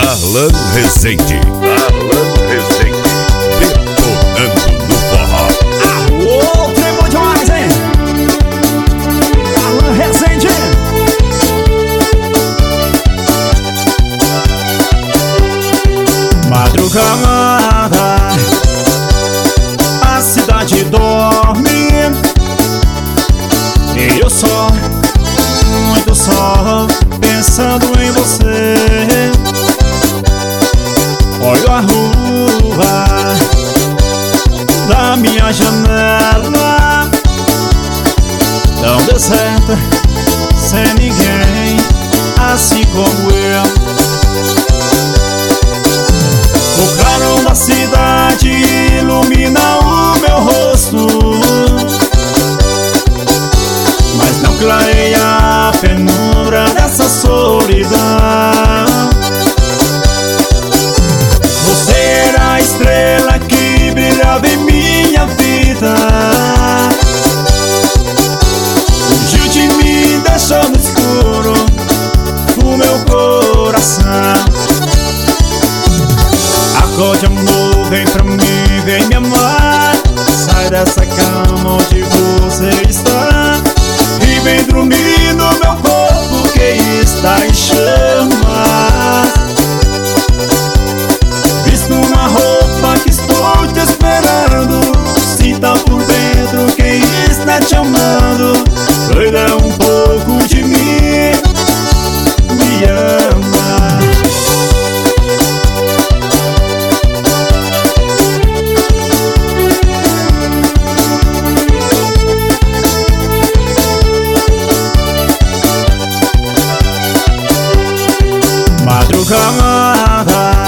Darlan Rezende. Detonando no forró. Alô, tremou demais, hein? Darlan Rezende. Madrugada, a cidade dorme e eu só, muito só, pensando em você. Olho a rua da minha janela, tão deserta, sem ninguém, assim como eu. O clarão da cidade ilumina o meu rosto, mas não clareia a penumbra dessa solidão. Você era a estrela que brilhava em minha vida, fugiu de mim, deixou no escuro o meu coração. Acorde, amor, vem pra mim, vem me amar. Sai dessa cama onde você está e vem dormir no meu corpo que está em chamas. Visto uma roupa que estou te esperando, sinta por dentro quem está te amando. Cuida um pouco de mim, me ama. Madrugada,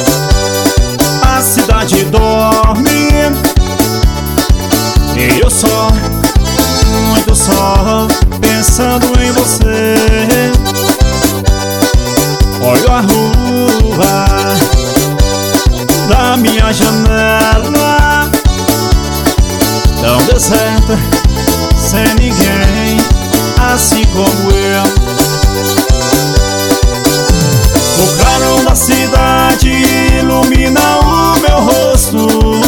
a cidade dorme e eu só, muito só, pensando em você. Olho a rua da minha janela, tão deserta, sem ninguém, assim como eu. O clarão da cidade ilumina o meu rosto,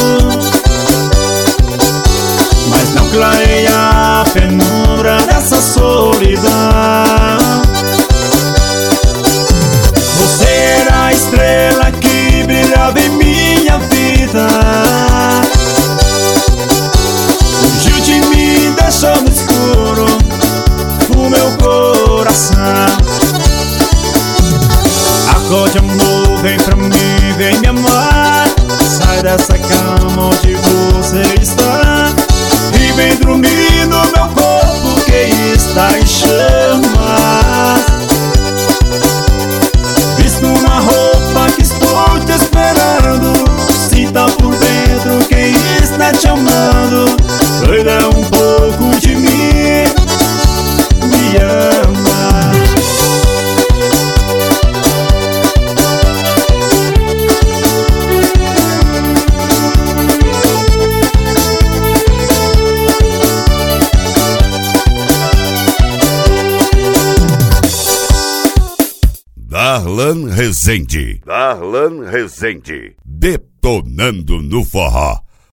mas não clareia a penumbra dessa solidão. Você era a estrela que brilhava em minha vida, fugiu de mim, deixou no escuro o meu coração. Acorde, amor, vem pra mim, vem me amar. Sai dessa cama onde você está e vem dormir no meu corpo que está em chamas. Visto uma roupa que estou te esperando, sinta por dentro quem está te amando. Cuida um pouco de mim, me ama. Darlan Rezende. Detonando no forró.